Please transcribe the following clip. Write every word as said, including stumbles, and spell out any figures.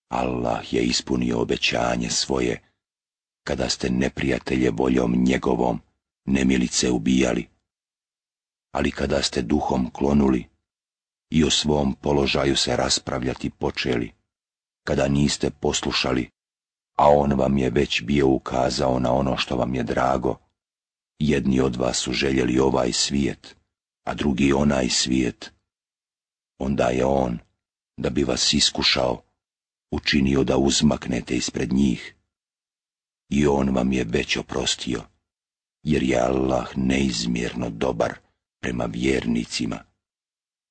Allah je ispunio obećanje svoje, kada ste neprijatelje voljom njegovom nemilice ubijali, ali kada ste duhom klonuli i o svom položaju se raspravljati počeli, kada niste poslušali, a on vam je već bio ukazao na ono što vam je drago, jedni od vas su željeli ovaj svijet, a drugi onaj svijet, onda je on, da bi vas iskušao, učinio da uzmaknete ispred njih. I on vam je već oprostio, jer je Allah neizmjerno dobar prema vjernicima.